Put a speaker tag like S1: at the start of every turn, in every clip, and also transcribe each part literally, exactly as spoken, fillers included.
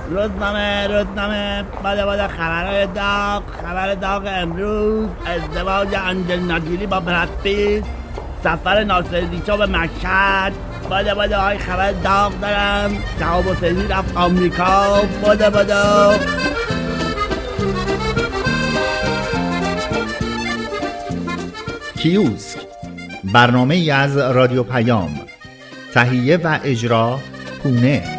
S1: روزنامه روزنامه باده باده خبرهای داغ. خبر داغ امروز: ازدواج آنجلینا جولی با براد پیت، سفر ناصرالدین شاه به مشهد. باده باده های خبر داغ دارم. شهاب حسینی رفت آمریکا. باده باده.
S2: کیوسک، برنامه ای از رادیو پیام. تهیه و اجرا پونه.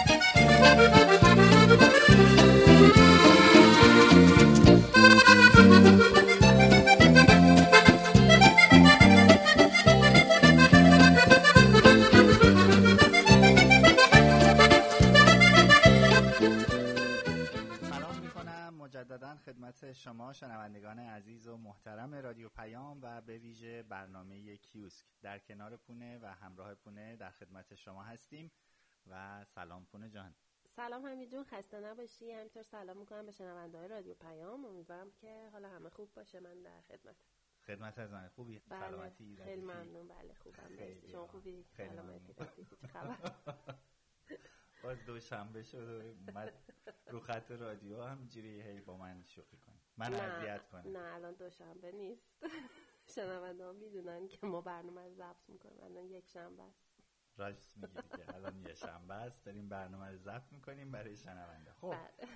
S3: خدمت شما شنوندگان عزیز و محترم رادیو پیام و به ویژه برنامه کیوسک در کنار پونه و همراه پونه در خدمت شما هستیم. و سلام پونه جان.
S4: سلام حمید جون، خسته نباشی. همینطور سلام میکنم به شنونده‌های رادیو پیام. امیدوارم که حالا همه خوب باشه. من در خدمت
S3: خدمت از من. خوبی؟
S4: بله.
S3: سلامتی؟
S4: خیلی ممنون. بله خوبم. مرسی. شما خوبی؟ سلامتی؟ چه خبر؟
S3: باز دوشنبه شد و اومد رو خط رادیو همجوری هی با من شوخی کنه، من اذیت کنه.
S4: نه الان دوشنبه نیست. شنونده‌ها میدونن که ما برنامه رو ضبط میکنیم. الان یک شنبه است.
S3: راست میگی که الان یک شنبه است، داریم برنامه رو ضبط میکنیم برای شنونده. خب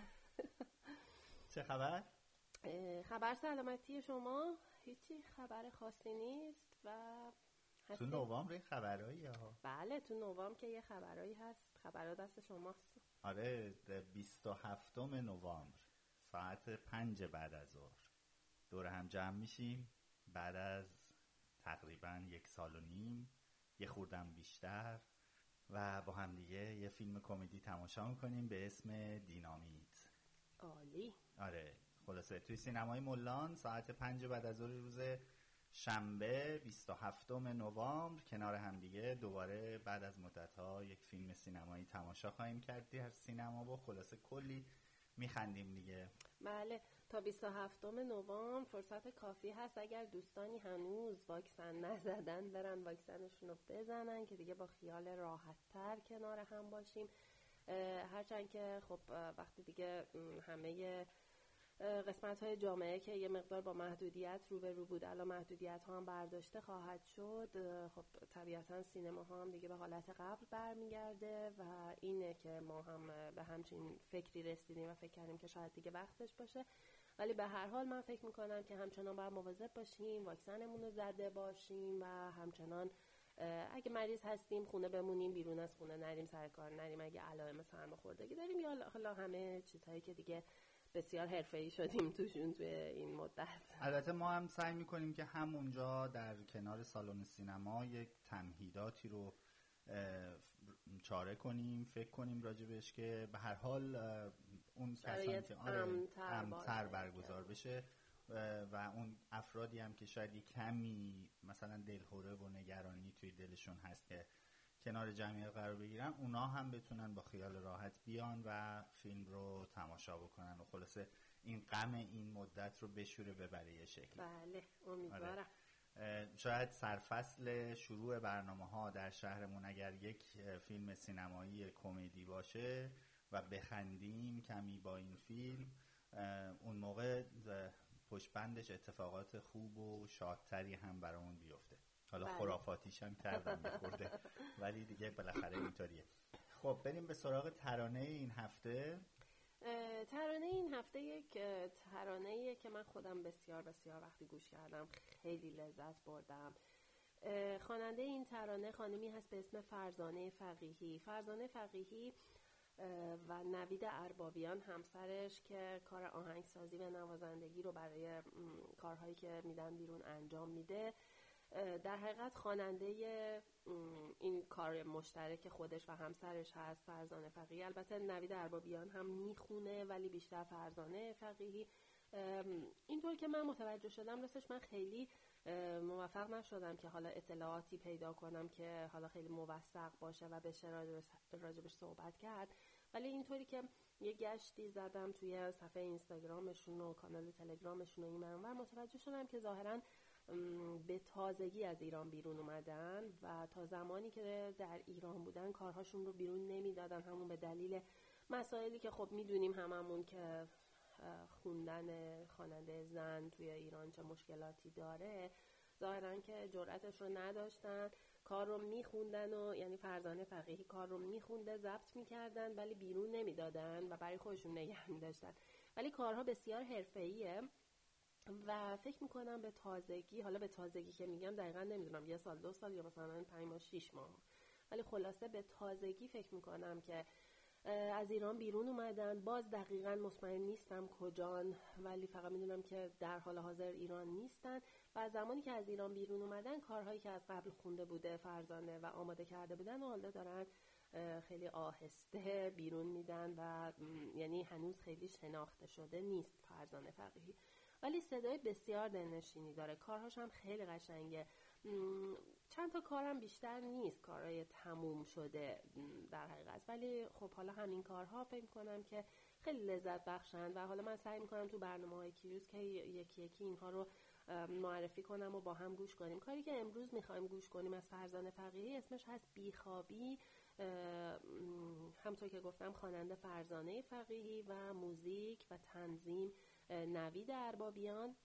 S3: چه خبر؟
S4: خبر سلامتی شما؟ هیچی خبر خاصی نیست. و
S3: تو نوامبر این خبرایی ها؟
S4: بله تو نوامبر که یه خبرایی هست. خبرها دست شماست.
S3: آره بیست و هفتم نوامبر ساعت پنج بعد از ظهر دور هم جمع میشیم بعد از تقریبا یک سال و نیم، یه خوردم بیشتر، و با هم دیگه یه فیلم کمدی تماشا میکنیم به اسم دینامیت.
S4: عالی.
S3: آره خلاصه توی سینمای مولان ساعت پنج بعد از ظهر روز شنبه بیست و هفتم نوامبر کنار هم دیگه دوباره بعد از مدت‌ها یک فیلم سینمایی تماشا خواهیم کرد در سینما و خلاصه کلی میخندیم دیگه.
S4: بله تا بیست و هفتم نوامبر فرصت کافی هست. اگر دوستانی هنوز واکسن نزدن برن واکسنشون رو بزنن که دیگه با خیال راحت‌تر کنار هم باشیم. هرچند که خب وقتی دیگه همه قسمت های جامعه که یه مقدار با محدودیت روبرو بود الان محدودیت ها هم برداشته خواهد شد، خب طبیعتا سینما ها هم دیگه به حالت قبل برمیگرده و اینه که ما هم به همچین فکری رسیدیم و فکر کردیم که شاید دیگه وقتش باشه. ولی به هر حال من فکر میکنم که همچنان باید مواظب باشیم، واکسنمون رو زده باشیم و همچنان اگه مریض هستیم خونه بمونیم، بیرون از خونه نریم، سر کار نریم اگه علائم سرماخوردگی داریم یا حالا همه چیزهایی که دیگه بسیار حرفه‌ای شدیم توشون توی این مدت.
S3: البته ما هم سعی میکنیم که همونجا در کنار سالن سینما یک تمهیداتی رو چاره کنیم، فکر کنیم راجبش که به هر حال اون کسانی که امن‌تر برگزار بشه و اون افرادی هم که شاید کمی مثلا دلهره و نگرانی توی دلشون هست که کنار جمعیت قرار بگیرن، اونا هم بتونن با خیال راحت بیان و فیلم رو تماشا بکنن و خلاصه این غم این مدت رو بشوره ببره یه شکلی.
S4: بله امیدوارم.
S3: شاید سرفصل شروع برنامه ها در شهرمون اگر یک فیلم سینمایی کمدی باشه و بخندیم کمی با این فیلم، اون موقع پشت بندش اتفاقات خوب و شادتری هم برامون بیفته. حالا بله. خرافاتیش هم کردم بخورده ولی دیگه بالاخره اینطوریه. خب بریم به سراغ ترانه این هفته.
S4: ترانه این هفته یک ترانه‌ایه که من خودم بسیار بسیار وقتی گوش کردم خیلی لذت بردم. خواننده این ترانه خانمی هست به اسم فرزانه فقیهی. فرزانه فقیهی و نوید اربابیان همسرش که کار آهنگسازی و نوازندگی رو برای کارهایی که میدن بیرون انجام میده، در حقیقت خواننده این کار مشترک خودش و همسرش هست فرزانه فقیهی. البته نوید اربابیان هم میخونه ولی بیشتر فرزانه فقیهی. اینطور که من متوجه شدم راستش من خیلی موفق نشدم که حالا اطلاعاتی پیدا کنم که حالا خیلی موثق باشه و بشه راجبش صحبت کرد، ولی اینطوری که یه گشتی زدم توی صفحه اینستاگرامشون و کانال تلگرامشون و این منور متوجه شدم که ظاهراً به تازگی از ایران بیرون اومدن و تا زمانی که در ایران بودن کارهاشون رو بیرون نمیدادن، همون به دلیل مسائلی که خب میدونیم هممون که خوندن خواننده زن توی ایران چه مشکلاتی داره، ظاهرا که جرأتش رو نداشتن، کار رو میخوندن و یعنی فرزانه فقیهی کار رو میخونده، ضبط میکردن ولی بیرون نمیدادن و برای خودشون نگه میداشتن. ولی کارها بسیار حرفه‌ایه و فکر میکنم به تازگی، حالا به تازگی که میگم دقیقا نمیدونم یه سال دو سال یا مثلا پنج ماه شیش ماه، ولی خلاصه به تازگی فکر میکنم که از ایران بیرون اومدن. باز دقیقاً مطمئن نیستم کجان، ولی فقط میدونم که در حال حاضر ایران نیستن و از زمانی که از ایران بیرون اومدن کارهایی که از قبل خونده بوده فرزانه و آماده کرده بودن و حالا دارن خیلی آهسته بیرون میدن و یعنی هنوز خیلی شناخته شده نیست فرزانه فقیهی، ولی صدای بسیار دلنشینی داره، کارهاش هم خیلی قشنگه. چند تا کارم بیشتر نیست کارهای تموم شده در حقیقت، ولی خب حالا همین کارها فکر کنم که خیلی لذت بخشن و حالا من سعی میکنم تو برنامه‌های کیروز که یکی یکی اینها رو معرفی کنم و با هم گوش کنیم. کاری که امروز میخوایم گوش کنیم از فرزانه فقیهی اسمش هست بیخوابی. همونطور که گفتم خواننده فرزانه فقیهی و موزیک و تنظیم نوید اربابیان.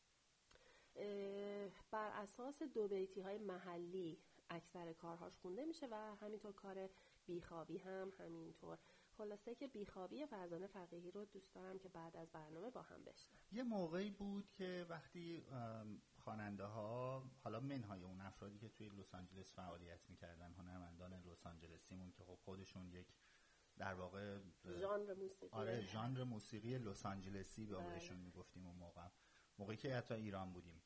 S4: بر اساس دو بیتی های محلی اکثر کارهاش خونده میشه و همینطور کار بیخوابی هم همینطور. خلاصه که بیخوابی فرزانه فقیهی رو دوست دارم که بعد از برنامه با هم بشنویم.
S3: یه موقعی بود که وقتی خواننده ها، حالا منهای اون افرادی که توی لس آنجلس فعالیت میکردن، هنرمندان لس آنجلسیمون که خب خودشون یک در واقع
S4: ژانر موسیقی،
S3: آره ژانر موسیقی لس آنجلسی به بهشون میگفتیم اون موقع، موقعی که حتی ایران بودیم.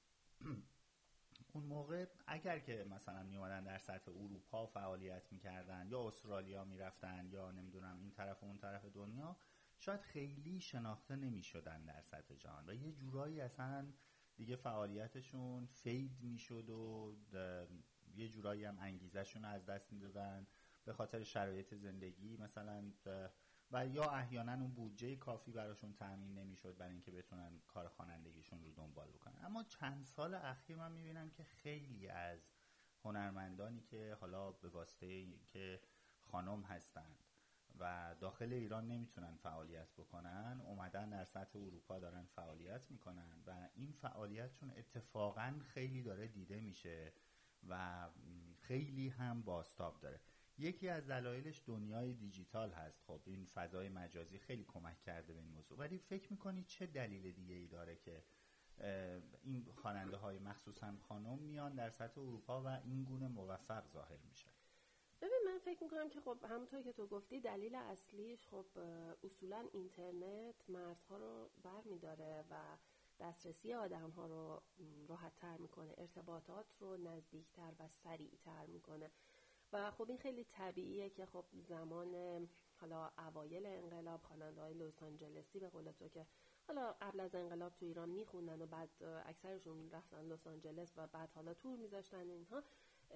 S3: اون موقع اگر که مثلا میومدن در سطح اروپا فعالیت میکردن یا استرالیا میرفتن یا نمیدونم این طرف و اون طرف دنیا، شاید خیلی شناخته نمیشدن در سطح جهان و یه جورایی اصلا دیگه فعالیتشون فید میشد و یه جورایی هم انگیزشون از دست میدادن به خاطر شرایط زندگی مثلا، و یا احیانا اون بودجه کافی براشون تامین نمیشد برای اینکه بتونن کار خوانندگیشون رو دنبال بکنن. اما چند سال اخیر من میبینم که خیلی از هنرمندانی که حالا به واسطه که خانم هستند و داخل ایران نمیتونن فعالیت بکنن، اومدن در سطح اروپا دارن فعالیت میکنن و این فعالیتشون اتفاقا خیلی داره دیده میشه و خیلی هم بازتاب داره. یکی از دلایلش دنیای دیجیتال هست. خب این فضای مجازی خیلی کمک کرده به این موضوع، ولی فکر میکنی چه دلیل دیگه ای داره که این خواننده های مخصوصا خانم میان در سطح اروپا و این گونه موفق ظاهر میشن؟
S4: ببین من فکر میکنم که خب همونطور که تو گفتی دلیل اصلیش خب اصولا اینترنت مردها رو برمیداره و دسترسی آدم ها رو راحت تر میکنه، ارتباطات رو نزدیکتر و سریع تر میکنه و خب این خیلی طبیعیه که خب زمان حالا اوایل انقلاب خواننده‌های لس آنجلسی به قول تو که حالا قبل از انقلاب تو ایران میخوندن و بعد اکثرشون رفتن لس آنجلس و بعد حالا تور میذاشتن اینها.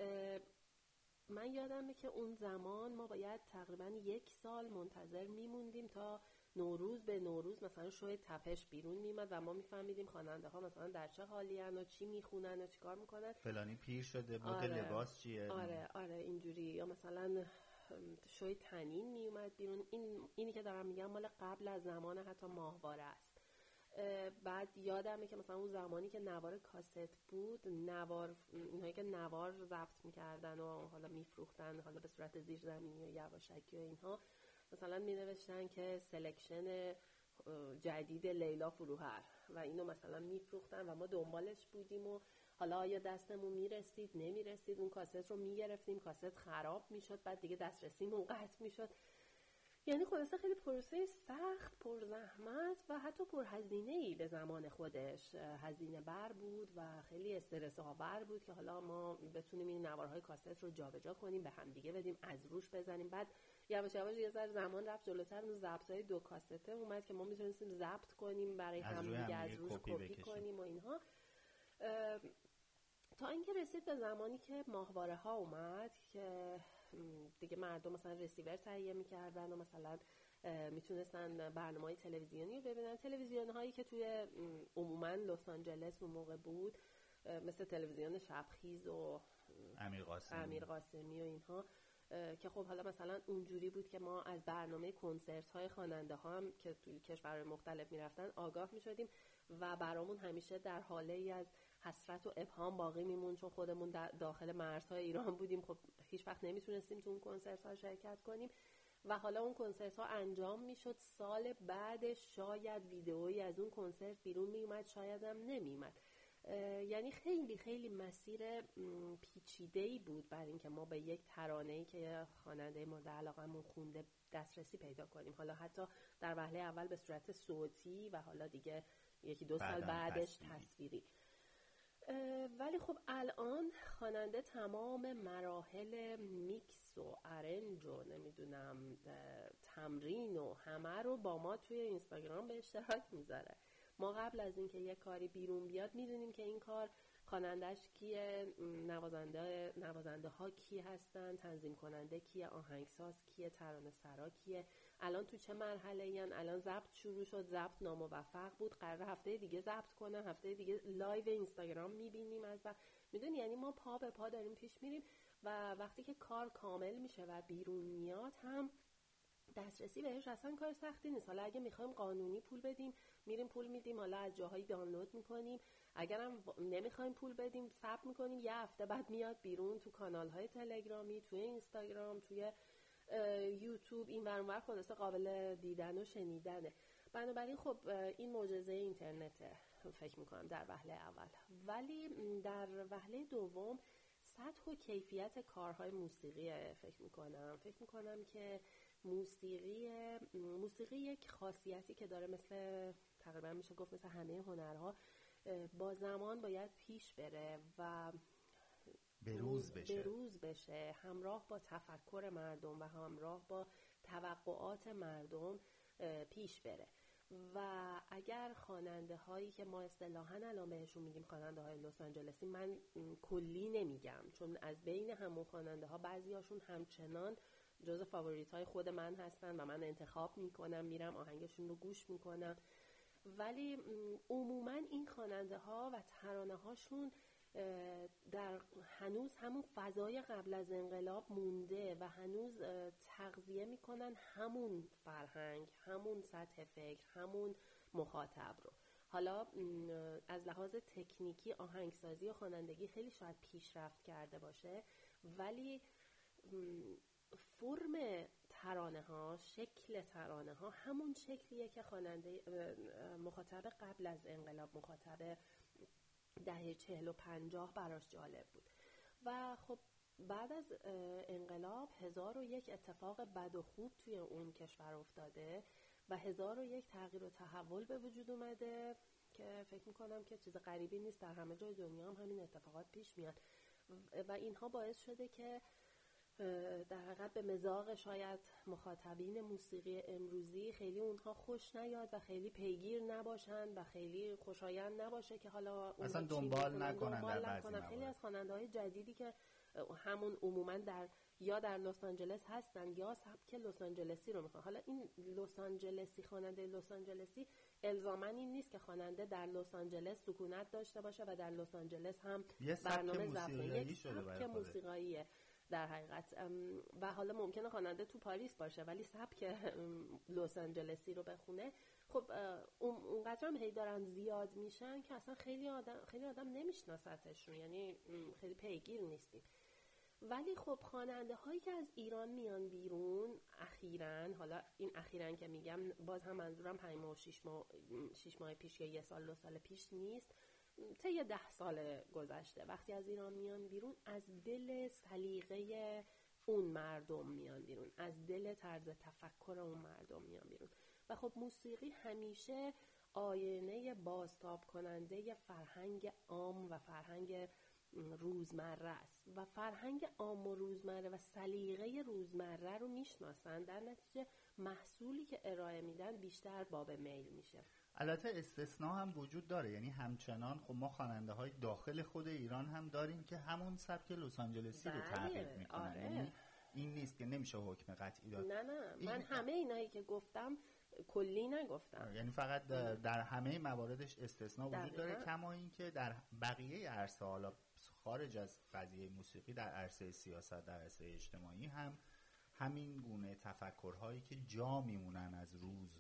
S4: من یادمه که اون زمان ما باید تقریبا یک سال منتظر میموندیم تا نوروز به نوروز مثلا شوی تپش بیرون میمد و ما میفهمیدیم خواننده ها مثلا در چه حالی ان و چی میخونن و چیکار میکنن،
S3: فلانی پیر شده، مدل
S4: آره،
S3: لباس چیه،
S4: آره آره اینجوری، یا مثلا شوی تنین میومد بیرون. این اینی که دارم میگم مال قبل از زمان حتی ماهواره است. بعد یادمه که مثلا اون زمانی که نوار کاست بود، نوار اینهایی که نوار ضبط میکردن و حالا میفروختن حالا به صورت زیرزمینی و یواشکی و اینها، مثلا می نوشتن که سلکشن جدید لیلا فروهر و اینو مثلا میفروختن و ما دنبالش بودیم و حالا آیا دستمون میرسید نمیرسید، اون کاست رو میگرفتیم، کاست خراب میشد، بعد دیگه دسترسیمون قطع میشد. یعنی خلاصه خیلی پروسه سخت، پرزحمت و حتی پرهزینه‌ای به زمان خودش هزینه بر بود و خیلی استرس آور بود که حالا ما بتونیم این نوارهای کاست رو جابجا کنیم، به هم دیگه بدیم، از روش بزنیم. بعد یواش یواش یه ذره زمان رفت جلوتر، اون ضبط‌های دو کاسته اومد که ما میتونستیم ضبط کنیم برای هم دیگه، از روش کپی کنیم و اینها، تا اینکه رسید به زمانی که ماهواره ها اومد که دیگه مردم مثلا رسیور تهیه میکردن و مثلا میتونستن برنامه‌های تلویزیونی رو ببینن. تلویزیون هایی که توی عموما لس آنجلس اون موقع بود مثل تلویزیون شبخیز و
S3: امیر قاسمی
S4: امیر قاسمی و اینها که خب حالا مثلا اونجوری بود که ما از برنامه کنسرت های خواننده ها هم که توی کشورهای مختلف میرفتن آگاه میشدیم و برامون همیشه در حاله ای از حسرت و ابهام باقی میمون، چون خودمون داخل مرزهای ایران بودیم، خب هیچ وقت نمیتونستیم تو اون کنسرت ها شرکت کنیم و حالا اون کنسرت ها انجام میشد. سال بعدش شاید ویدئویی از اون کنسرت بیرون میومد، شاید هم نمیومد. یعنی خیلی خیلی مسیر پیچیده‌ای بود برای اینکه ما به یک ترانه‌ای که خواننده مورد علاقه‌مون خونده دسترسی پیدا کنیم، حالا حتی در وهله اول به صورت صوتی و حالا دیگه یکی دو سال بعدش تصویری. تصویری. ولی خب الان خواننده تمام مراحل میکس و ارنج و نمیدونم تمرین و همه رو با ما توی اینستاگرام به اشتراک میذاره. ما قبل از اینکه یه کاری بیرون بیاد میدونیم که این کار خواننده‌اش کیه، نوازنده نوازنده ها کی هستن، تنظیم کننده کیه، آهنگساز کیه، ترانه سرا کیه، الان تو چه مرحله این، الان ضبط شروع شد، ضبط ناموفق بود، قرار هفته دیگه ضبط کنن، هفته دیگه لایو اینستاگرام میبینیم از و میدونی، یعنی ما پا به پا داریم پیش میریم و وقتی که کار کامل میشه و بیرون میاد هم دسترسی بهش اصلا کار سختی نیست. حالا اگه میخوایم قانونی پول بدیم میریم پول میدیم، حالا از جاهایی دانلود میکنیم، اگرم نمیخوایم پول بدیم ثبت میکنیم، یه هفته بعد میاد بیرون تو کانال‌های تلگرامی، توی اینستاگرام، توی یوتیوب، این ور اون ور، خلاصه قابل دیدن و شنیدنه. بنابراین خب این معجزه اینترنته فکر میکنم در وهله اول. ولی در وهله دوم سطح و کیفیت کارهای موسیقی فکر میکنم فکر میکنم که موسیقی موسیقی یک خاصیتی که داره، مثل تقریبا میشه گفت مثل همه هنرها، با زمان باید پیش بره و
S3: بروز بشه
S4: بروز بشه همراه با تفکر مردم و همراه با توقعات مردم پیش بره. و اگر خواننده هایی که ما اصطلاحاً الان بهشون میگیم خواننده های لس آنجلسی، من کلی نمیگم چون از بین همون خواننده ها بعضی هاشون همچنان جز فاوریت های خود من هستن و من انتخاب میکنم، میرم آهنگشون رو گوش میکنم، ولی عموما این خواننده ها و ترانه هاشون در هنوز همون فضای قبل از انقلاب مونده و هنوز تغذیه میکنن همون فرهنگ، همون سطح فکر، همون مخاطب رو. حالا از لحاظ تکنیکی آهنگسازی و خوانندگی خیلی شاید پیشرفت کرده باشه، ولی فرم ترانه ها، شکل ترانه ها همون شکلیه که خواننده مخاطب قبل از انقلاب، مخاطب دهه چهل و پنجاه براش جالب بود. و خب بعد از انقلاب هزار و یک اتفاق بد و خوب توی اون کشور افتاده و هزار و یک تغییر و تحول به وجود اومده که فکر میکنم که چیز غریبی نیست، در همه جای دنیا هم همین اتفاقات پیش میاد و اینها باعث شده که در حقیقت به مذاق شاید مخاطبین موسیقی امروزی خیلی اونها خوش نیاد و خیلی پیگیر نباشن و خیلی خوشایند نباشه که حالا
S3: اصلا دنبال نکنن. در بعضی
S4: خیلی از خواننده‌های جدیدی که همون عموما در یا در لس آنجلس هستن یا سبک لس آنجلسی رو میخوان. حالا این لس آنجلسی، خواننده لس آنجلسی الزاماً این نیست که خواننده در لس آنجلس سکونت داشته باشه و در لس آنجلس هم برنامه ضبط یک سبک موسیقاییه در حقیقت. و حالا ممکنه خواننده تو پاریس باشه ولی سبک لس آنجلسی رو بخونه. خب اونقدر هم هی دارن زیاد میشن که اصلا خیلی آدم خیلی آدم نمیشناستشون، یعنی خیلی پیگیر نیستیم. ولی خب خواننده هایی که از ایران میان بیرون اخیراً، حالا این اخیراً که میگم باز هم منظورم پنج ماه و شش ماه شش ماه پیش یا یه سال دو سال پیش نیست، تا یه ده سال گذشته، وقتی از ایران میان بیرون از دل سلیقه اون مردم میان بیرون، از دل طرز تفکر اون مردم میان بیرون. و خب موسیقی همیشه آینه بازتاب کننده فرهنگ عام و فرهنگ روزمره است و فرهنگ عام و روزمره و سلیقه روزمره رو میشناسن، در نتیجه محصولی که ارائه میدن بیشتر باب میل میشه.
S3: البته استثناء هم وجود داره، یعنی همچنان خب ما خواننده های داخل خود ایران هم داریم که همون سبک لس آنجلسی رو تقلید میکنن.
S4: آره.
S3: یعنی این نیست که نمیشه حکم قطعی داد.
S4: نه نه
S3: این
S4: من همه اینایی که گفتم کلی نگفتم،
S3: یعنی فقط در همه مواردش استثناء وجود داره، کما این که در بقیه عرصه حالا خارج از قضیه موسیقی در عرصه سیاست، در عرصه اجتماعی هم همین گونه تفکرهایی که جا میمونن از روز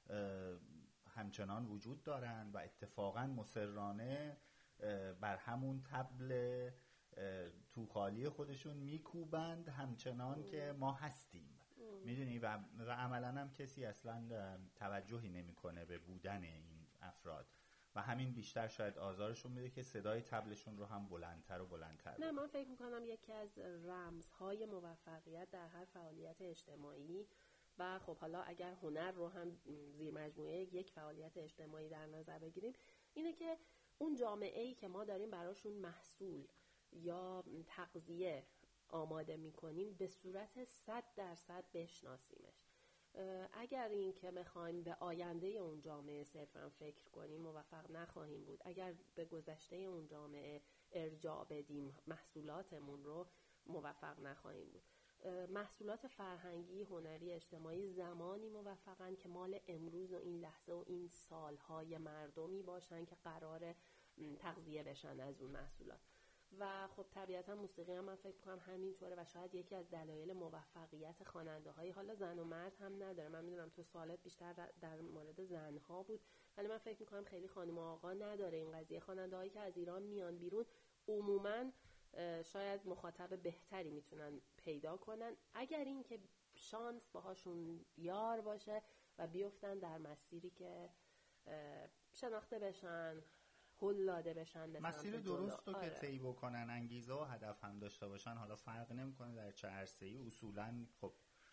S3: همچنان وجود دارن و اتفاقا مصرانه بر همون طبل توخالی خودشون میکوبند همچنان که ما هستیم. میدونی و, و عملا هم کسی اصلا توجهی نمیکنه به بودن این افراد و همین بیشتر شاید آزارشون میده که صدای طبلشون رو هم بلندتر و بلندتر.
S4: نه، من فکر میکنم یکی از رمزهای موفقیت در هر فعالیت اجتماعی و خب حالا اگر هنر رو هم زیر مجموعه یک فعالیت اجتماعی در نظر بگیریم اینه که اون جامعه‌ای که ما داریم براشون محصول یا تغذیه آماده میکنیم به صورت صد درصد بشناسیمش. اگر این که میخوایم به آینده اون جامعه صرفا فکر کنیم موفق نخواهیم بود. اگر به گذشته اون جامعه ارجاع بدیم محصولاتمون رو موفق نخواهیم بود. محصولات فرهنگی، هنری، اجتماعی زمانی موفقن که مال امروز و این لحظه و این سالهای مردمی باشن که قرار تغذیه بشن از اون محصولات. و خب طبیعتا موسیقی هم من فکر کنم همینطوره و شاید یکی از دلایل موفقیت خواننده های حالا زن و مرد هم نداره. من میدونم تو سوالت بیشتر در مورد زنها بود ولی من فکر میکنم خیلی خانم و آقا نداره این قضیه. خواننده هایی که از ایران میان بیرون عموما شاید مخاطب بهتری میتونن پیدا کنن اگر این که شانس باهاشون یار باشه و بیفتن در مسیری که شناخته بشن، هل داده بشن،
S3: مسیر درست رو آره. که طی بکنن، انگیزه و هدف هم داشته باشن، حالا فرق نمیکنه در چه عرصه‌ای، اصولاً خب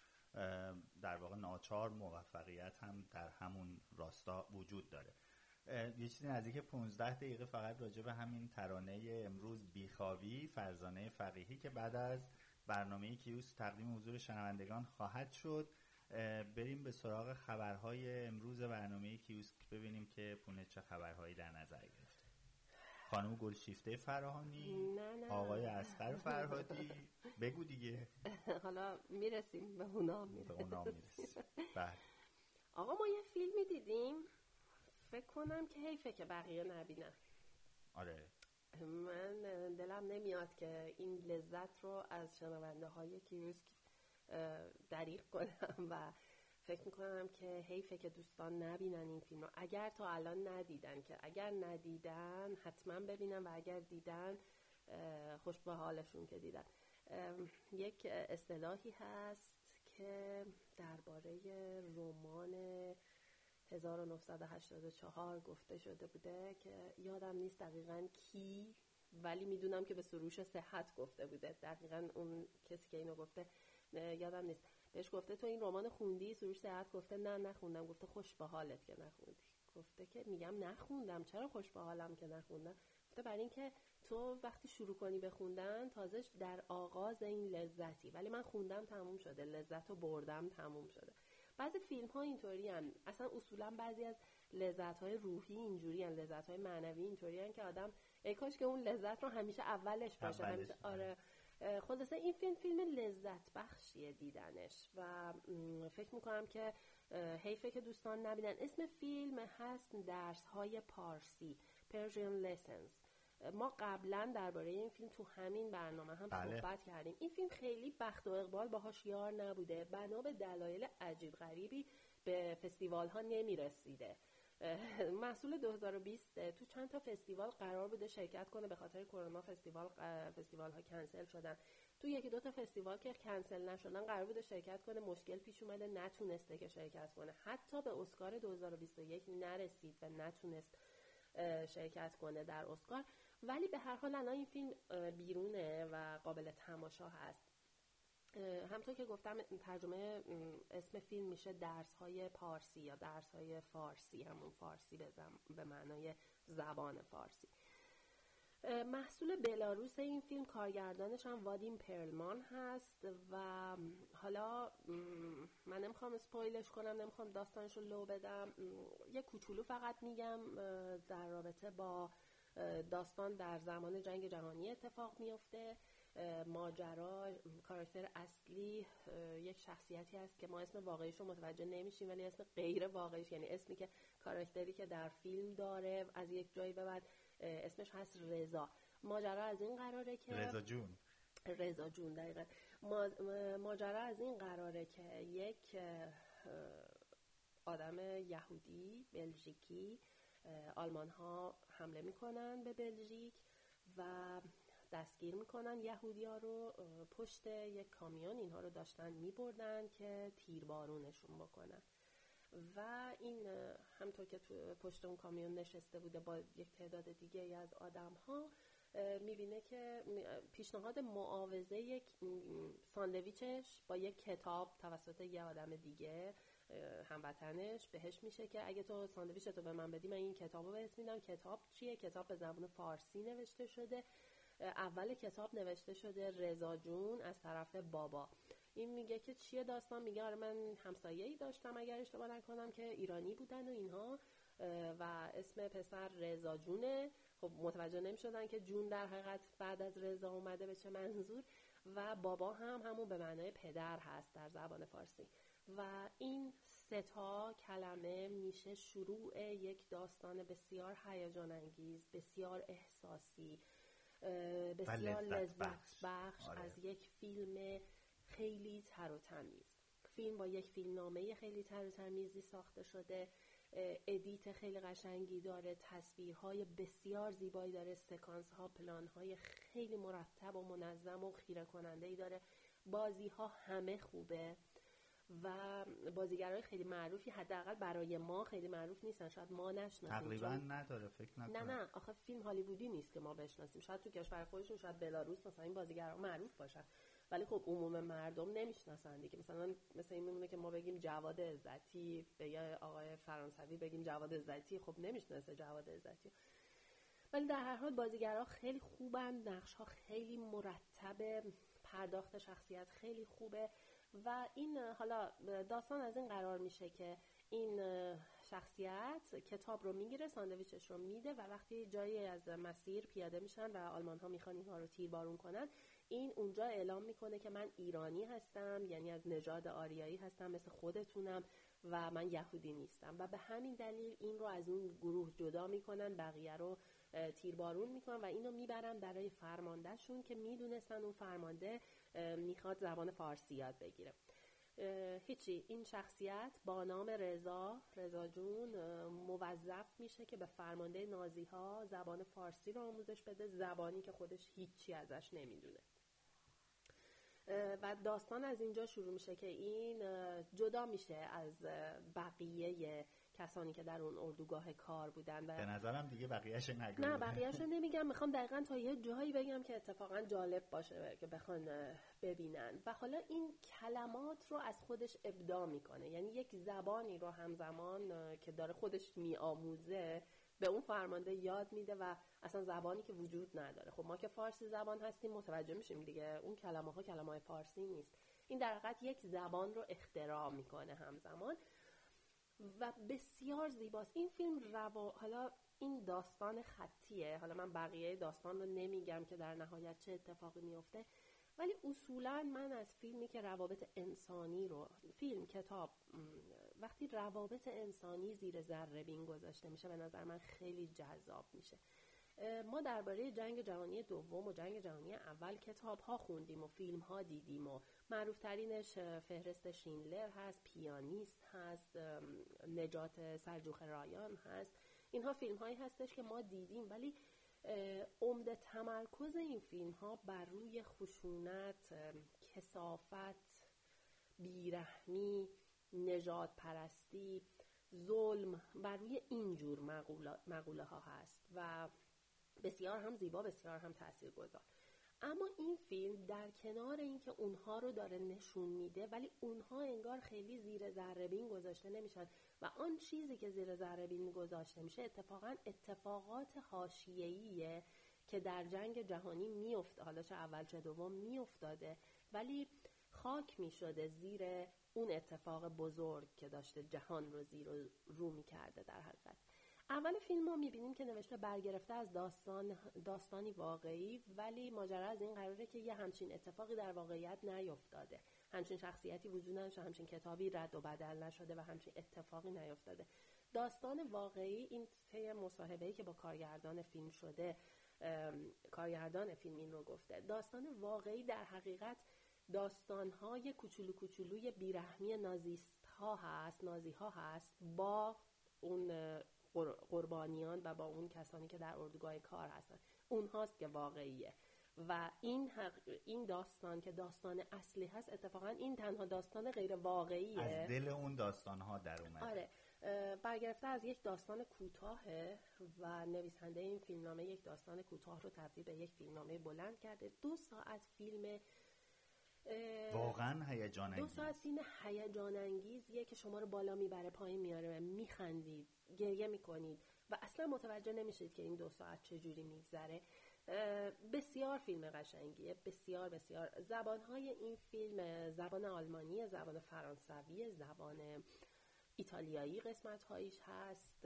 S3: در واقع ناچار موفقیت هم در همون راستا وجود داره. یه چیزی نزدیک پانزده دقیقه فقط راجع به همین ترانه امروز بیخوابی فرزانه فقیهی که بعد از برنامه کیوسک تقدیم حضور شنوندگان خواهد شد. بریم به سراغ خبرهای امروز برنامه کیوسک ببینیم که پونه چه خبرهایی در نظر گرفته. خانم گلشیفته فراهانی،
S4: نه نه.
S3: آقای اصغر فرهادی، بگو دیگه.
S4: حالا میرسیم به اونا میرسیم.
S3: به اونا میرسیم. بله.
S4: آقا ما یه فیلمی دیدیم فکر کنم که حیفه که بقیه نبینن.
S3: آره.
S4: من دلم نمیاد که این لذت رو از شنونده های کیوسک دریغ کنم و فکر میکنم که حیفه که دوستان نبینن این فیلم رو. اگر تا الان ندیدن که اگر ندیدن حتما ببینن و اگر دیدن خوش به حالشون که دیدن. یک اصطلاحی هست که درباره رمان هزار و نهصد و هشتاد و چهار گفته شده بوده که یادم نیست دقیقاً کی، ولی میدونم که به سروش صحت گفته بوده. دقیقاً اون کسی که اینو گفته یادم نیست. بهش گفته تو این رمان خوندی؟ سروش صحت گفته نه نخوندم. گفته خوش به حالت که نخوندی. گفته که میگم نخوندم، چرا خوش به حالم که نخوندم؟ گفته برای این که تو وقتی شروع کنی به خوندن تازه در آغاز این لذتی، ولی من خوندم تموم شده، لذت رو بردم تموم شده. بعضی فیلم ها اینطوری هن. اصلا اصولا بعضی از لذت های روحی اینجوری هن، لذت های معنوی اینطوری هن که آدم ای کاش که اون لذت رو همیشه اولش باشه،
S3: اولش
S4: همیشه آره. خلاصه این فیلم فیلم لذت بخشیه دیدنش و فکر میکنم که حیفه که دوستان نبینن. اسم فیلم هست درس های پارسی، Persian Lessons. ما قبلا درباره این فیلم تو همین برنامه هم بله. صحبت کردیم. این فیلم خیلی بخت و اقبال باهاش یار نبوده، بنا به دلایل عجیب غریبی به فستیوال ها نمی رسیده. محصول دو هزار و بیست تو چند تا فستیوال قرار بوده شرکت کنه، به خاطر کرونا فستیوال فستیوال ها کنسل شدن. تو یکی دو تا فستیوال که کنسل نشدن قرار بوده شرکت کنه، مشکل پیش اومده نتونسته که شرکت کنه. حتی به اسکار دو هزار و بیست و یک نرسید و نتونست شرکت کنه در اسکار. ولی به هر حال الان این فیلم بیرونه و قابل تماشا هست. همطور که گفتم ترجمه اسم فیلم میشه درس‌های پارسی یا درس‌های فارسی، همون فارسی به, زم... به معنای زبان فارسی. محصول بلاروس این فیلم، کارگردانش هم وادیم پرلمان هست و حالا من نمیخوام اسپویلش کنم، نمیخوام داستانش رو لو بدم. یه کوچولو فقط میگم در رابطه با داستان در زمان جنگ جهانی اتفاق میفته. ماجرا، کاراکتر اصلی یک شخصیتی هست که ما اسم واقعیش رو متوجه نمیشیم ولی اسم غیر واقعیش، یعنی اسمی که کاراکتری که در فیلم داره از یک جایی به بعد اسمش هست رضا. ماجرا از این قراره که
S3: رضا جون
S4: رضا جون دقیقا ماجرا از این قراره که یک آدم یهودی بلژیکی، آلمان ها حمله میکنن به بلژیک و دستگیر میکنن یهودی ها رو. پشت یک کامیون اینها رو داشتن میبردن که تیربارونشون بکنن و این همطور که تو پشت اون کامیون نشسته بوده با یک تعداد دیگه از آدم ها، میبینه که پیشنهاد معاوضه یک ساندویچش با یک کتاب توسط یه آدم دیگه هموطنش بهش میشه که اگه تو ساندویچتو به من بدی من این کتابو بهت میدم. کتاب چیه؟ کتاب به زبان فارسی نوشته شده. اول کتاب نوشته شده رضا جون از طرف بابا. این میگه که چیه داستان؟ میگه آره من همسایه‌ای داشتم اگر اشتباه نکنم که ایرانی بودن و اینها و اسم پسر رضا جونه. خب متوجه نمی‌شدن که جون در حقیقت بعد از رضا اومده به چه منظور و بابا هم همون به معنای پدر هست در زبان فارسی و این سه تا کلمه میشه شروع یک داستان بسیار هیجان انگیز، بسیار احساسی، بسیار لذت بخش, بخش آره. از یک فیلم خیلی تر و تمیز. فیلم با یک فیلمنامه خیلی تر و تمیزی ساخته شده، ادیت خیلی قشنگی داره، تصویرهای بسیار زیبایی داره، سکانس ها، پلان های خیلی مرتب و منظم و خیره کننده ای داره، بازی ها همه خوبه و بازیگرای خیلی معروفی، حداقل برای ما خیلی معروف نیستن، شاید ما نشناسیم
S3: تقریبا نداره فکر نکنم.
S4: نه نه آخه فیلم هالیوودی نیست که ما بشناسیم، شاید تو کشور خودشون، شاید بلاروس مثلا این بازیگرا معروف باشن ولی خب عموم مردم نمیشناسن دیگه. مثلا مثلا این میمونه که ما بگیم جواد عزتی به یا آقای فرانسوی بگیم جواد عزتی، خب نمیشناسه جواد عزتی. ولی در هر حال بازیگرا خیلی خوبن، نقش‌ها خیلی مرتبه، پرداخت شخصیت خیلی خوبه و این حالا داستان از این قرار میشه که این شخصیت کتاب رو میگیره، ساندویچش رو میده و وقتی جایی از مسیر پیاده میشن و آلمان ها میخوان اینها رو تیربارون کنن، این اونجا اعلام میکنه که من ایرانی هستم، یعنی از نژاد آریایی هستم مثل خودتونم و من یهودی نیستم و به همین دلیل این رو از اون گروه جدا میکنن، بقیه رو تیربارون میکنن و اینو میبرن برای فرماندهشون که میدونستن اون فرمانده میخواد زبان فارسی یاد بگیره. هیچی، این شخصیت با نام رضا رضا جون موظف میشه که به فرمانده نازی ها زبان فارسی رو آموزش بده، زبانی که خودش هیچی ازش نمیدونه. و داستان از اینجا شروع میشه که این جدا میشه از بقیه کسانی که در اون اردوگاه کار بودن و
S3: به نظرم دیگه بقیه‌اشو نگم.
S4: نه بقیه‌اشو نمیگم، میخوام دقیقاً تا یه جایی بگم که اتفاقاً جالب باشه که بخوان ببینن. و حالا این کلمات رو از خودش ابداع میکنه، یعنی یک زبانی رو همزمان که داره خودش میآموزه به اون فرمانده یاد میده و اصلا زبانی که وجود نداره. خب ما که فارسی زبان هستیم متوجه میشیم دیگه اون کلمه ها کلمه های فارسی نیست. این در حقیقت یک زبان رو اختراع میکنه همزمان و بسیار زیباست این فیلم. روا... حالا این داستان خطیه، حالا من بقیه داستان رو نمیگم که در نهایت چه اتفاقی میفته، ولی اصولا من از فیلمی که روابط انسانی رو، فیلم، کتاب، وقتی روابط انسانی زیر ذره بین گذاشته میشه به نظر من خیلی جذاب میشه. ما درباره جنگ جهانی دوم و جنگ جهانی اول کتاب ها خوندیم و فیلم ها دیدیم و معروف ترینش فهرست شیندلر هست، پیانیست هست، نجات سرجوخ رایان هست. اینها فیلم هایی هستش که ما دیدیم ولی عمده تمرکز این فیلم ها بر روی خشونت، کثافت، بیرحمی، نژاد پرستی، ظلم، بر روی اینجور مقوله, مقوله ها هست و بسیار هم زیبا، بسیار هم تاثیرگذار. اما این فیلم در کنار اینکه اونها رو داره نشون میده ولی اونها انگار خیلی زیر ذره بین گذاشته نمیشن و آن چیزی که زیر ذره بین گذاشته میشه اتفاقا اتفاقات حاشیه‌ایه که در جنگ جهانی میفته، حالا چه اول چه دوم میافتاده ولی خاک میشده زیر اون اتفاق بزرگ که داشته جهان رو زیر و رو میکرده. در حقیقت اول فیلم ما میبینیم که نوشته برگرفته از داستان داستانی واقعی ولی ماجرا از این قراره که یه همچین اتفاقی در واقعیت نیفتاده، همچین شخصیتی وجود نداشته، همچین کتابی رد و بدل نشده و همچین اتفاقی نیفتاده. داستان واقعی این طی مصاحبه‌ای که با کارگردان فیلم شده کارگردان فیلم این رو گفته. داستان واقعی در حقیقت داستان‌های کوچولو کوچولوی بیرحمی نازیست ها هست، نازی ها هست با اون قربانیان و با اون کسانی که در اردوگاه کار هستن. اون هاست که واقعیه و این حق این داستان که داستان اصلی هست، اتفاقا این تنها داستان غیر واقعیه،
S3: از دل اون داستان ها در اومده.
S4: آره، برگرفته از یک داستان کوتاهه و نویسنده این فیلمنامه یک داستان کوتاه رو تبدیل به یک فیلمنامه بلند کرده. دو ساعت فیلم
S3: واقعا هیجان انگیز،
S4: دو ساعت فیلم هیجان انگیزیه که شما رو بالا میبره، پایین میاره، میخندید، گریه میکنید و اصلا متوجه نمیشید که این دو ساعت چجوری میگذره. بسیار فیلم قشنگیه، بسیار بسیار. زبانهای این فیلم زبان آلمانی، زبان فرانسوی، زبان ایتالیایی قسمت هایش هست،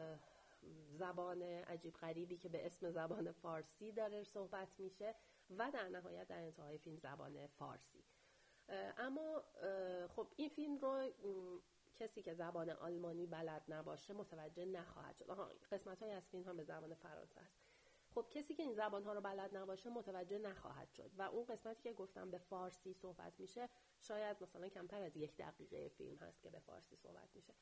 S4: زبان عجیب غریبی که به اسم زبان فارسی داره صحبت میشه و در نهایت در انتهای فیلم زبان فارسی. اما خب این فیلم رو کسی که زبان آلمانی بلد نباشه متوجه نخواهد شد. آها، قسمت های از فیلم هم به زبان فرانسه است. خب کسی که این زبان ها رو بلد نباشه متوجه نخواهد شد و اون قسمتی که گفتم به فارسی صحبت میشه شاید مثلا کمتر از یک دقیقه فیلم هست که به فارسی صحبت میشه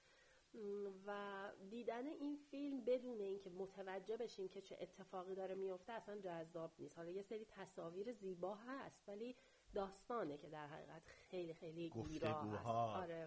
S4: و دیدن این فیلم بدون اینکه متوجه بشیم که چه اتفاقی داره میفته اصلا جذاب نیست. حالا یه سری تصاویر زیبا هست ولی داستانه که در حقیقت خیلی خیلی گیرا هست. آره،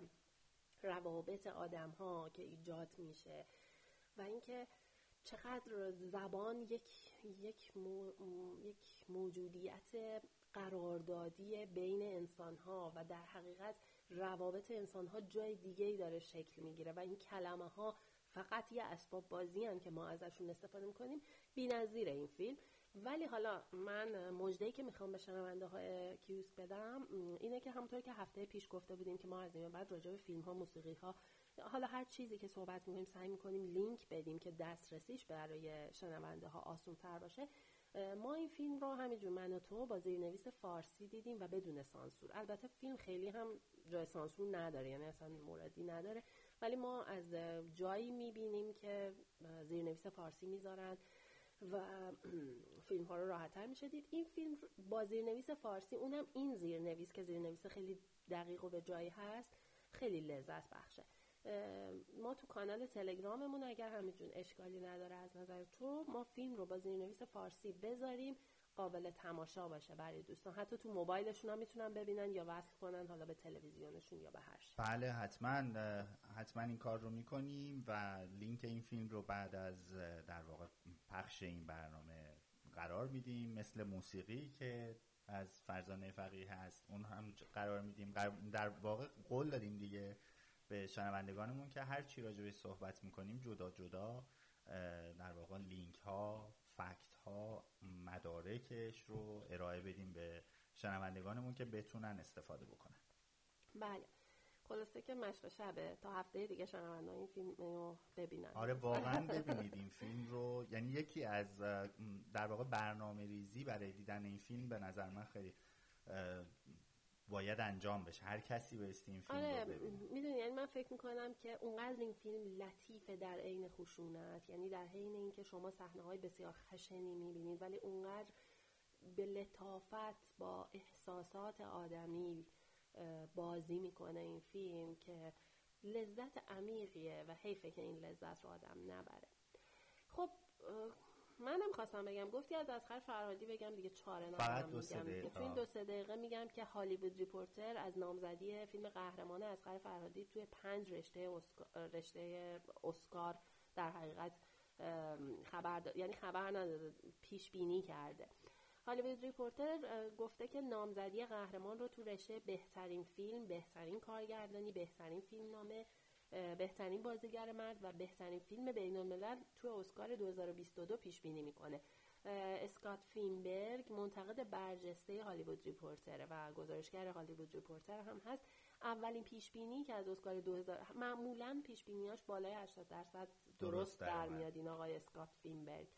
S4: روابط آدم ها که ایجاد میشه و اینکه چقدر زبان یک یک مو، یک موجودیت قراردادی بین انسان ها و در حقیقت روابط انسان ها جای دیگه‌ای داره شکل میگیره و این کلمه ها فقط یه اسباب بازی هن که ما ازشون استفاده میکنیم. بی‌نظیره این فیلم. ولی حالا من مژده‌ای که میخوام به شنونده های کیوسک بدم اینه که همونطور که هفته پیش گفته بودیم که ما از این بعد راجع به فیلم ها، موسیقی ها، حالا هر چیزی که صحبت میکنیم سعی میکنیم لینک بدیم که دسترسیش برای شنونده ها آسان تر باشه. ما این فیلم رو همینجور من و تو با زیرنویس فارسی دیدیم و بدون سانسور. البته فیلم خیلی هم جای سانسور نداره، یعنی اصلا موردی نداره، ولی ما از جایی میبینیم که زیرنویس فارسی میذارن و فیلم ها رو راحت‌تر میشه دید. این فیلم با زیرنویس فارسی، اونم این زیرنویس که زیرنویس خیلی دقیق و به جایی هست، خیلی لذت بخشه. ما تو کانال تلگراممون اگر همینجون اشکالی نداره از نظر تو، ما فیلم رو با زیرنویس فارسی بذاریم قابل تماشا باشه برای دوستان، حتی تو موبایلشون هم میتونن ببینن یا وصل کنن حالا به تلویزیونشون یا به هر چیز.
S3: بله حتما حتما این کار رو میکنیم و لینک این فیلم رو بعد از در واقع پخش این برنامه قرار میدیم، مثل موسیقی که از فرزانه فقیه هست اون هم قرار میدیم. در واقع قول دادیم دیگه به شنوندگانمون که هر چی راجع بهش صحبت میکنیم جدا جدا در واقع لینک ها، فکت ها، مدارکش رو ارائه بدیم به شنوندگانمون که بتونن استفاده بکنن.
S4: بله، خلاصه که مشق شبه تا هفته دیگه شنوندگان این فیلم رو ببینن.
S3: آره واقعا ببینید این فیلم رو، یعنی یکی از در واقع برنامه ریزی برای دیدن این فیلم به نظر من خیلی باید انجام بشه. هر کسی بایستی این فیلم
S4: آره
S3: رو ببینه.
S4: میدونی، یعنی من فکر میکنم که اونقدر این فیلم لطیفه در عین خشونت، یعنی در حین اینکه شما صحنه‌های بسیار خشنی میبینید ولی اونقدر به لطافت با احساسات آدمی بازی میکنه این فیلم که لذت عمیقیه و حیفه که این لذت رو آدم نبره. خب منم خواستم بگم، گفتی از اسقر فرهادی بگم دیگه، چاره ندارم میگم. تو این دو سه دقیقه میگم که هالیوود ریپورتر از نامزدی فیلم قهرمان اسقر فرهادی توی پنج رشته اسکار، رشته اسکار در حقیقت خبر داد، یعنی خبر نداده، پیش بینی کرده. هالیوود ریپورتر گفته که نامزدی قهرمان رو تو رشته بهترین فیلم، بهترین کارگردانی، بهترین فیلمنامه، بهترین بازیگر مرد و بهترین فیلم بین الملل تو اسکار دو هزار و بیست و دو پیش بینی میکنه. اسکات فینبرگ منتقد برجسته هالیوود ریپورتر و گزارشگر هالیوود ریپورتر هم هست. اولین پیش بینی که از اسکار دو هزار، معمولا پیش بینیاش بالای هشتاد درصد درست در میاد این آقای اسکات فینبرگ.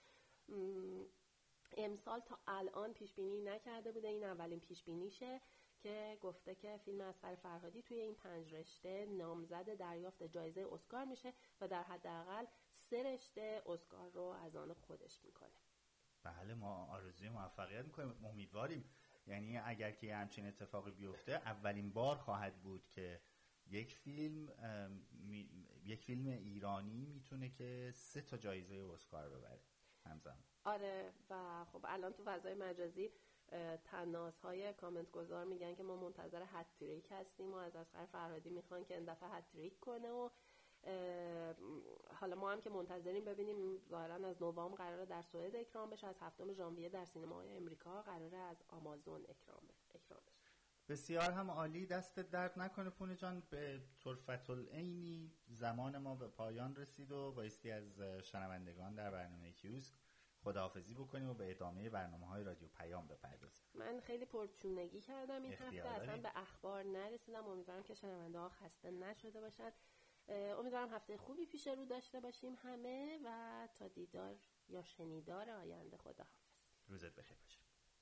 S4: امسال تا الان پیش بینی نکرده بوده، این اولین پیش بینیشه که گفته که فیلم اسقر فرهادی توی این پنج رشته نامزد دریافت جایزه اسکار میشه و در حداقل سه رشته اسکار رو از آن خودش میکنه.
S3: بله ما آرزوی موفقیت میکنیم، امیدواریم. یعنی اگر که همچین اتفاقی بیفته اولین بار خواهد بود که یک فیلم می، یک فیلم ایرانی میتونه که سه تا جایزه اسکار ببره همزمان.
S4: آره و خب الان تو فضای مجازی تناس‌های کامنت گذار میگن که ما منتظر هتریک هستیم و از اصغر فرهادی میخوان که این دفعه هتریک کنه و حالا ما هم که منتظریم ببینیم. ظاهراً از نوامبر قراره در سوئد اکرام بشه، از هفتم ژانویه در سینماهای امریکا قراره از آمازون اکرام اکرام بشه.
S3: بسیار هم عالی، دست درد نکنه پونه جان. به طرفت العینی زمان ما به پایان رسید و بایستی از شنوندگان در برنامه کیوسک خداحافظی بکنیم و به ادامه برنامه‌های رادیو پیام بپردازیم.
S4: من خیلی پرچونگی کردم این هفته، اصلا به اخبار نرسیدم. امیدوارم که شنونده‌ها خسته نشده باشن. امیدوارم هفته خوبی پیش رو داشته باشیم همه و تا دیدار یا شنیدار آینده خداحافظ.
S3: روزت بخیر باشه.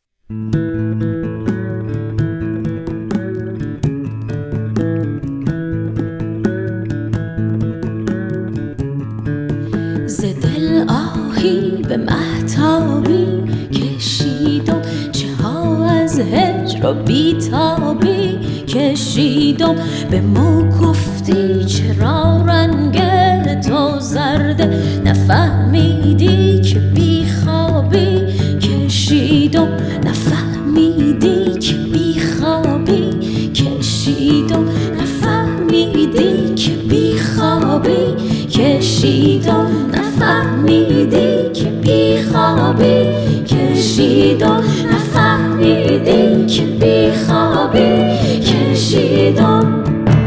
S5: ز دل آهی به مهتابی کشیدم، چه ها از هجر و بیتابی کشیدم. به مو گفتی چرا رنگ تو زرده، نفهمیدی که بیخوابی کشیدم. نفهمیدی که بیخوابی کشیدم. نفهمیدی که بیخوابی کشیدم. نفهمیدی که بیخوابی کشیدم. نفهمیدی که بیخوابی کشیدم.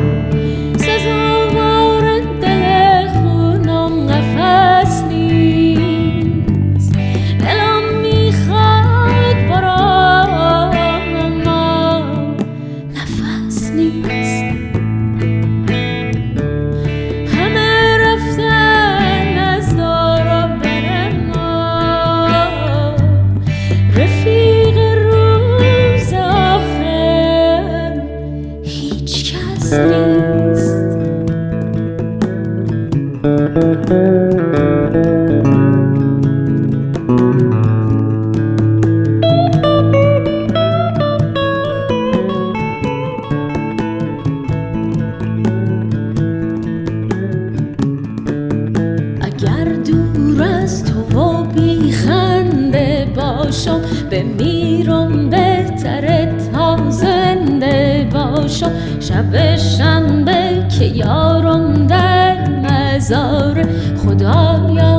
S5: سزاوار دل خونم قفس نیست، دلم میخواد برام اما نفس نیست. همه رفتن از دار و بر ما، رفیق روز آخر هیچ کس نیست. اگر دور از تو و بی خنده باشم، بمیرم بهتره تا زنده باشم. شب شنبه که یارم در مزار، خدایا